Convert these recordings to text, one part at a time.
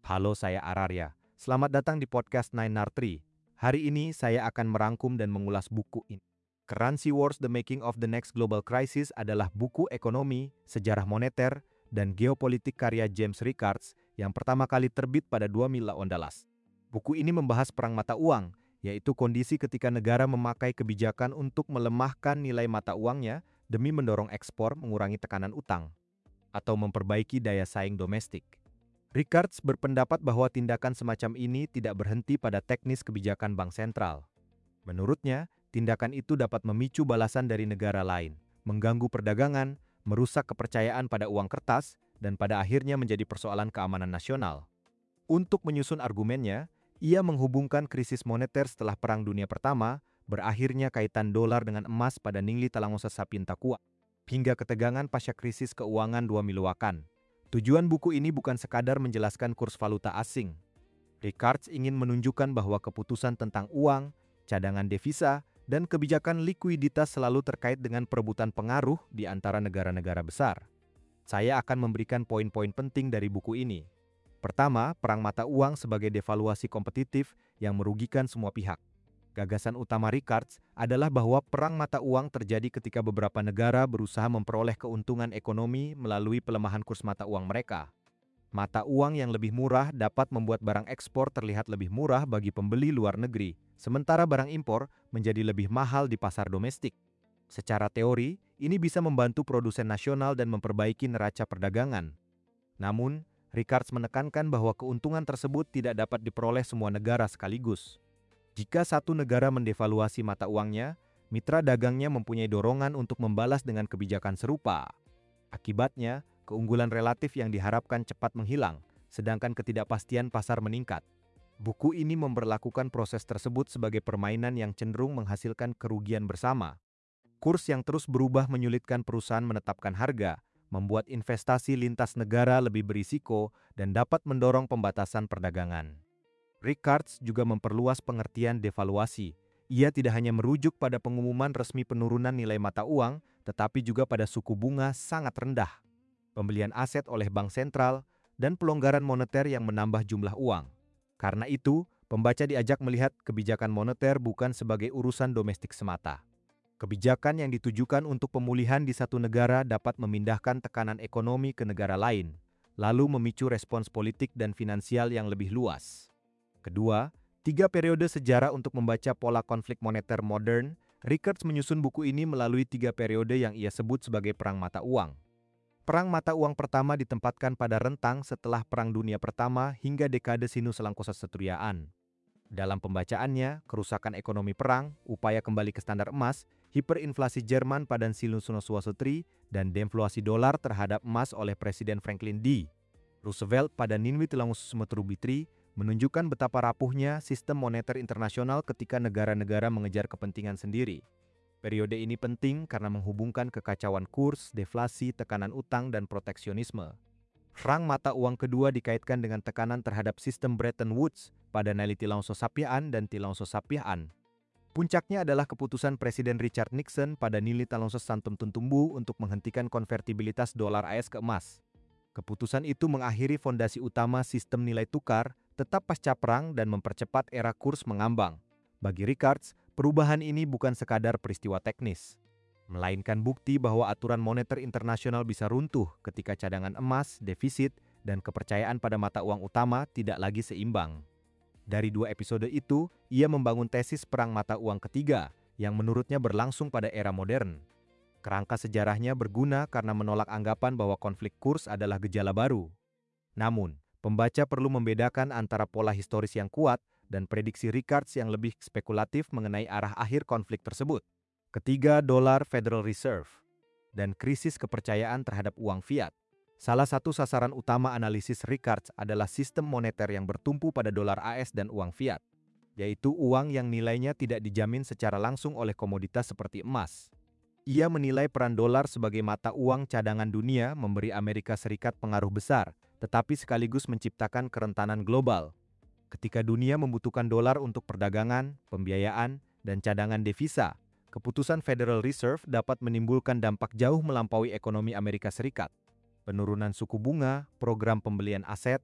Halo, saya Ararya. Selamat datang di podcast Nine Tree. Hari ini saya akan merangkum dan mengulas buku ini. Currency Wars: The Making of the Next Global Crisis adalah buku ekonomi, sejarah moneter, dan geopolitik karya James Rickards yang pertama kali terbit pada 2018. Buku ini membahas perang mata uang, yaitu kondisi ketika negara memakai kebijakan untuk melemahkan nilai mata uangnya demi mendorong ekspor, mengurangi tekanan utang, atau memperbaiki daya saing domestik. Rickards berpendapat bahwa tindakan semacam ini tidak berhenti pada teknis kebijakan bank sentral. Menurutnya, tindakan itu dapat memicu balasan dari negara lain, mengganggu perdagangan, merusak kepercayaan pada uang kertas, dan pada akhirnya menjadi persoalan keamanan nasional. Untuk menyusun argumennya, ia menghubungkan krisis moneter setelah Perang Dunia Pertama, berakhirnya kaitan dolar dengan emas pada Ningli Talangosa Sapintakua, hingga ketegangan pasca krisis keuangan 2008. Tujuan buku ini bukan sekadar menjelaskan kurs valuta asing. Rickards ingin menunjukkan bahwa keputusan tentang uang, cadangan devisa, dan kebijakan likuiditas selalu terkait dengan perebutan pengaruh di antara negara-negara besar. Saya akan memberikan poin-poin penting dari buku ini. Pertama, perang mata uang sebagai devaluasi kompetitif yang merugikan semua pihak. Gagasan utama Rickards adalah bahwa perang mata uang terjadi ketika beberapa negara berusaha memperoleh keuntungan ekonomi melalui pelemahan kurs mata uang mereka. Mata uang yang lebih murah dapat membuat barang ekspor terlihat lebih murah bagi pembeli luar negeri, sementara barang impor menjadi lebih mahal di pasar domestik. Secara teori, ini bisa membantu produsen nasional dan memperbaiki neraca perdagangan. Namun, Rickards menekankan bahwa keuntungan tersebut tidak dapat diperoleh semua negara sekaligus. Jika satu negara mendevaluasi mata uangnya, mitra dagangnya mempunyai dorongan untuk membalas dengan kebijakan serupa. Akibatnya, keunggulan relatif yang diharapkan cepat menghilang, sedangkan ketidakpastian pasar meningkat. Buku ini memperlakukan proses tersebut sebagai permainan yang cenderung menghasilkan kerugian bersama. Kurs yang terus berubah menyulitkan perusahaan menetapkan harga, membuat investasi lintas negara lebih berisiko, dan dapat mendorong pembatasan perdagangan. Rickards juga memperluas pengertian devaluasi. Ia tidak hanya merujuk pada pengumuman resmi penurunan nilai mata uang, tetapi juga pada suku bunga sangat rendah, pembelian aset oleh bank sentral, dan pelonggaran moneter yang menambah jumlah uang. Karena itu, pembaca diajak melihat kebijakan moneter bukan sebagai urusan domestik semata. Kebijakan yang ditujukan untuk pemulihan di satu negara dapat memindahkan tekanan ekonomi ke negara lain, lalu memicu respons politik dan finansial yang lebih luas. Kedua, 3 periode sejarah untuk membaca pola konflik moneter modern. Rickards menyusun buku ini melalui 3 periode yang ia sebut sebagai perang mata uang. Perang mata uang pertama ditempatkan pada rentang setelah Perang Dunia Pertama hingga dekade Sinu-Selangkosa Setriaan. Dalam pembacaannya, kerusakan ekonomi perang, upaya kembali ke standar emas, hiperinflasi Jerman pada Sinu-Selangkosa dan deflasi dolar terhadap emas oleh Presiden Franklin D. Roosevelt pada Ningli Talangosa menunjukkan betapa rapuhnya sistem moneter internasional ketika negara-negara mengejar kepentingan sendiri. Periode ini penting karena menghubungkan kekacauan kurs, deflasi, tekanan utang, dan proteksionisme. Perang mata uang kedua dikaitkan dengan tekanan terhadap sistem Bretton Woods pada Nilai Tilangsosapiaan dan Tilangsosapiaan. Puncaknya adalah keputusan Presiden Richard Nixon pada Nilai Tilangsosantumtuntumbu untuk menghentikan konvertibilitas dolar AS ke emas. Keputusan itu mengakhiri fondasi utama sistem nilai tukar tetap pasca perang dan mempercepat era kurs mengambang. Bagi Rickards, perubahan ini bukan sekadar peristiwa teknis, melainkan bukti bahwa aturan moneter internasional bisa runtuh ketika cadangan emas, defisit, dan kepercayaan pada mata uang utama tidak lagi seimbang. Dari 2 episode itu, ia membangun tesis perang mata uang ketiga yang menurutnya berlangsung pada era modern. Kerangka sejarahnya berguna karena menolak anggapan bahwa konflik kurs adalah gejala baru. Namun, pembaca perlu membedakan antara pola historis yang kuat dan prediksi Rickards yang lebih spekulatif mengenai arah akhir konflik tersebut. Ketiga, dolar Federal Reserve dan krisis kepercayaan terhadap uang fiat. Salah satu sasaran utama analisis Rickards adalah sistem moneter yang bertumpu pada dolar AS dan uang fiat, yaitu uang yang nilainya tidak dijamin secara langsung oleh komoditas seperti emas. Ia menilai peran dolar sebagai mata uang cadangan dunia memberi Amerika Serikat pengaruh besar, tetapi sekaligus menciptakan kerentanan global. Ketika dunia membutuhkan dolar untuk perdagangan, pembiayaan, dan cadangan devisa, keputusan Federal Reserve dapat menimbulkan dampak jauh melampaui ekonomi Amerika Serikat. Penurunan suku bunga, program pembelian aset,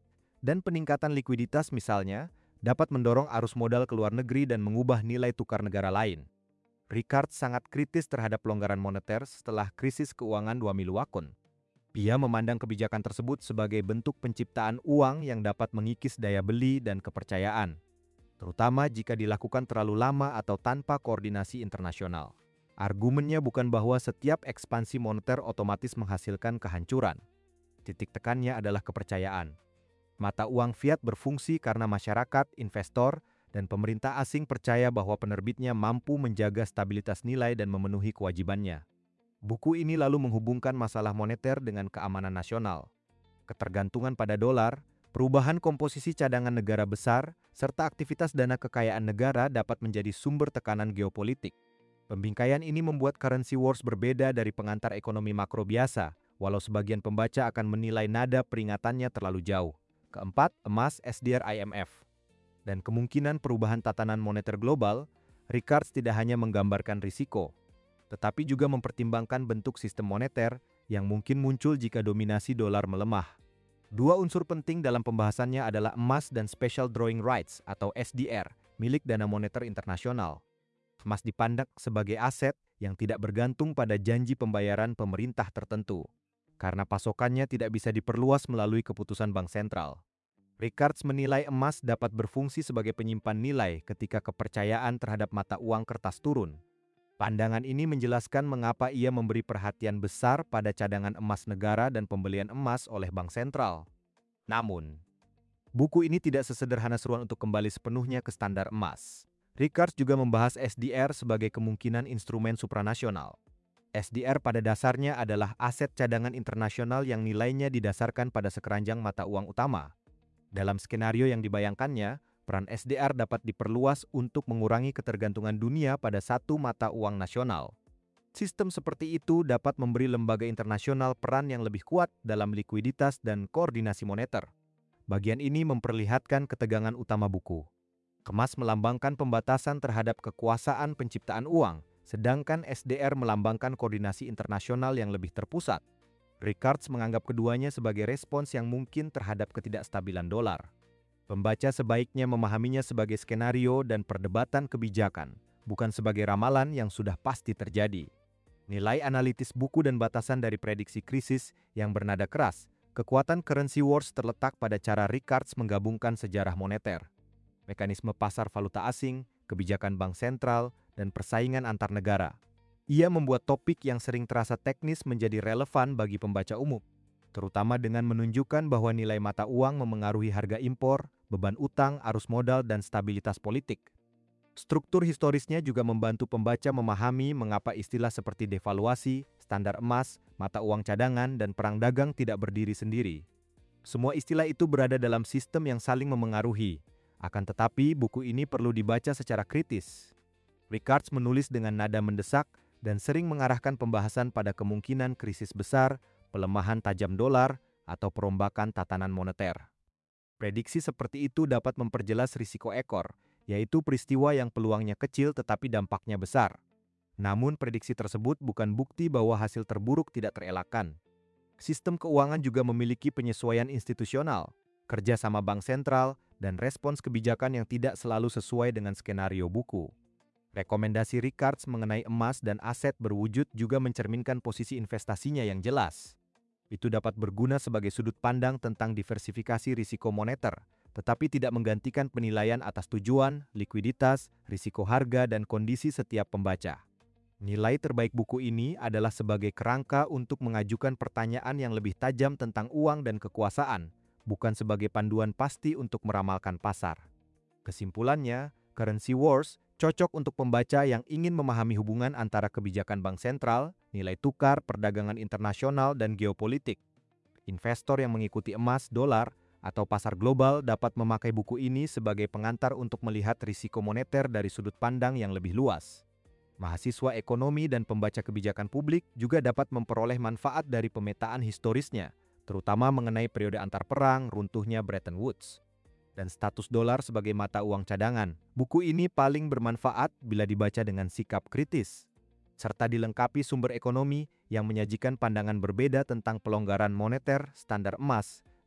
dan peningkatan likuiditas misalnya dapat mendorong arus modal ke luar negeri dan mengubah nilai tukar negara lain. Ricard sangat kritis terhadap pelonggaran moneter setelah krisis keuangan 2008. Ia memandang kebijakan tersebut sebagai bentuk penciptaan uang yang dapat mengikis daya beli dan kepercayaan, terutama jika dilakukan terlalu lama atau tanpa koordinasi internasional. Argumennya bukan bahwa setiap ekspansi moneter otomatis menghasilkan kehancuran. Titik tekannya adalah kepercayaan. Mata uang fiat berfungsi karena masyarakat, investor, dan pemerintah asing percaya bahwa penerbitnya mampu menjaga stabilitas nilai dan memenuhi kewajibannya. Buku ini lalu menghubungkan masalah moneter dengan keamanan nasional, ketergantungan pada dolar, perubahan komposisi cadangan negara besar, serta aktivitas dana kekayaan negara dapat menjadi sumber tekanan geopolitik. Pembingkaian ini membuat currency wars berbeda dari pengantar ekonomi makro biasa, walau sebagian pembaca akan menilai nada peringatannya terlalu jauh. Keempat, emas, SDR, IMF. Dan kemungkinan perubahan tatanan moneter global, Ricard tidak hanya menggambarkan risiko, tetapi juga mempertimbangkan bentuk sistem moneter yang mungkin muncul jika dominasi dolar melemah. Dua unsur penting dalam pembahasannya adalah emas dan Special Drawing Rights atau SDR, milik Dana Moneter Internasional. Emas dipandang sebagai aset yang tidak bergantung pada janji pembayaran pemerintah tertentu, karena pasokannya tidak bisa diperluas melalui keputusan bank sentral. Ricard menilai emas dapat berfungsi sebagai penyimpan nilai ketika kepercayaan terhadap mata uang kertas turun. Pandangan ini menjelaskan mengapa ia memberi perhatian besar pada cadangan emas negara dan pembelian emas oleh bank sentral. Namun, buku ini tidak sesederhana seruan untuk kembali sepenuhnya ke standar emas. Ricard juga membahas SDR sebagai kemungkinan instrumen supranasional. SDR pada dasarnya adalah aset cadangan internasional yang nilainya didasarkan pada sekeranjang mata uang utama. Dalam skenario yang dibayangkannya, peran SDR dapat diperluas untuk mengurangi ketergantungan dunia pada satu mata uang nasional. Sistem seperti itu dapat memberi lembaga internasional peran yang lebih kuat dalam likuiditas dan koordinasi moneter. Bagian ini memperlihatkan ketegangan utama buku. Emas melambangkan pembatasan terhadap kekuasaan penciptaan uang, sedangkan SDR melambangkan koordinasi internasional yang lebih terpusat. Ricard menganggap keduanya sebagai respons yang mungkin terhadap ketidakstabilan dolar. Pembaca sebaiknya memahaminya sebagai skenario dan perdebatan kebijakan, bukan sebagai ramalan yang sudah pasti terjadi. Nilai analitis buku dan batasan dari prediksi krisis yang bernada keras, kekuatan currency wars terletak pada cara Ricard menggabungkan sejarah moneter, mekanisme pasar valuta asing, kebijakan bank sentral, dan persaingan antar negara. Ia membuat topik yang sering terasa teknis menjadi relevan bagi pembaca umum, terutama dengan menunjukkan bahwa nilai mata uang memengaruhi harga impor, beban utang, arus modal, dan stabilitas politik. Struktur historisnya juga membantu pembaca memahami mengapa istilah seperti devaluasi, standar emas, mata uang cadangan, dan perang dagang tidak berdiri sendiri. Semua istilah itu berada dalam sistem yang saling memengaruhi. Akan tetapi, buku ini perlu dibaca secara kritis. Ricard menulis dengan nada mendesak dan sering mengarahkan pembahasan pada kemungkinan krisis besar, pelemahan tajam dolar, atau perombakan tatanan moneter. Prediksi seperti itu dapat memperjelas risiko ekor, yaitu peristiwa yang peluangnya kecil tetapi dampaknya besar. Namun, prediksi tersebut bukan bukti bahwa hasil terburuk tidak terelakkan. Sistem keuangan juga memiliki penyesuaian institusional, kerja sama bank sentral, dan respons kebijakan yang tidak selalu sesuai dengan skenario buku. Rekomendasi Ricard mengenai emas dan aset berwujud juga mencerminkan posisi investasinya yang jelas. Itu dapat berguna sebagai sudut pandang tentang diversifikasi risiko moneter, tetapi tidak menggantikan penilaian atas tujuan, likuiditas, risiko harga, dan kondisi setiap pembaca. Nilai terbaik buku ini adalah sebagai kerangka untuk mengajukan pertanyaan yang lebih tajam tentang uang dan kekuasaan, bukan sebagai panduan pasti untuk meramalkan pasar. Kesimpulannya, currency wars cocok untuk pembaca yang ingin memahami hubungan antara kebijakan bank sentral, nilai tukar, perdagangan internasional, dan geopolitik. Investor yang mengikuti emas, dolar, atau pasar global dapat memakai buku ini sebagai pengantar untuk melihat risiko moneter dari sudut pandang yang lebih luas. Mahasiswa ekonomi dan pembaca kebijakan publik juga dapat memperoleh manfaat dari pemetaan historisnya, terutama mengenai periode antar perang, runtuhnya Bretton Woods, dan status dolar sebagai mata uang cadangan. Buku ini paling bermanfaat bila dibaca dengan sikap kritis, serta dilengkapi sumber ekonomi yang menyajikan pandangan berbeda tentang pelonggaran moneter, standar emas,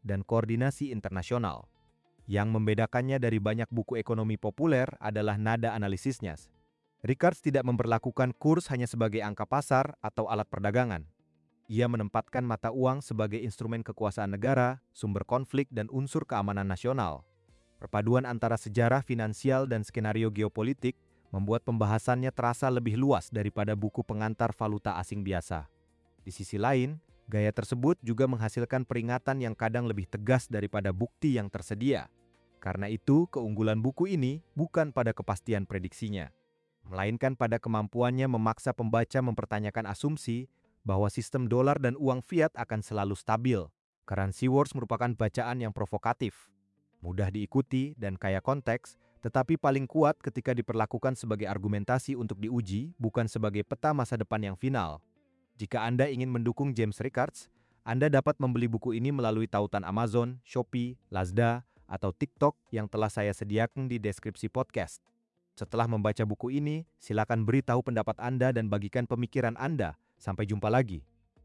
dan koordinasi internasional. Yang membedakannya dari banyak buku ekonomi populer adalah nada analisisnya. Rickards tidak memperlakukan kurs hanya sebagai angka pasar atau alat perdagangan. Ia menempatkan mata uang sebagai instrumen kekuasaan negara, sumber konflik, dan unsur keamanan nasional. Perpaduan antara sejarah finansial dan skenario geopolitik membuat pembahasannya terasa lebih luas daripada buku pengantar valuta asing biasa. Di sisi lain, gaya tersebut juga menghasilkan peringatan yang kadang lebih tegas daripada bukti yang tersedia. Karena itu, keunggulan buku ini bukan pada kepastian prediksinya, melainkan pada kemampuannya memaksa pembaca mempertanyakan asumsi bahwa sistem dolar dan uang fiat akan selalu stabil. Currency Wars merupakan bacaan yang provokatif, mudah diikuti dan kaya konteks, tetapi paling kuat ketika diperlakukan sebagai argumentasi untuk diuji, bukan sebagai peta masa depan yang final. Jika Anda ingin mendukung James Rickards, Anda dapat membeli buku ini melalui tautan Amazon, Shopee, Lazada, atau TikTok yang telah saya sediakan di deskripsi podcast. Setelah membaca buku ini, silakan beritahu pendapat Anda dan bagikan pemikiran Anda. Sampai jumpa lagi.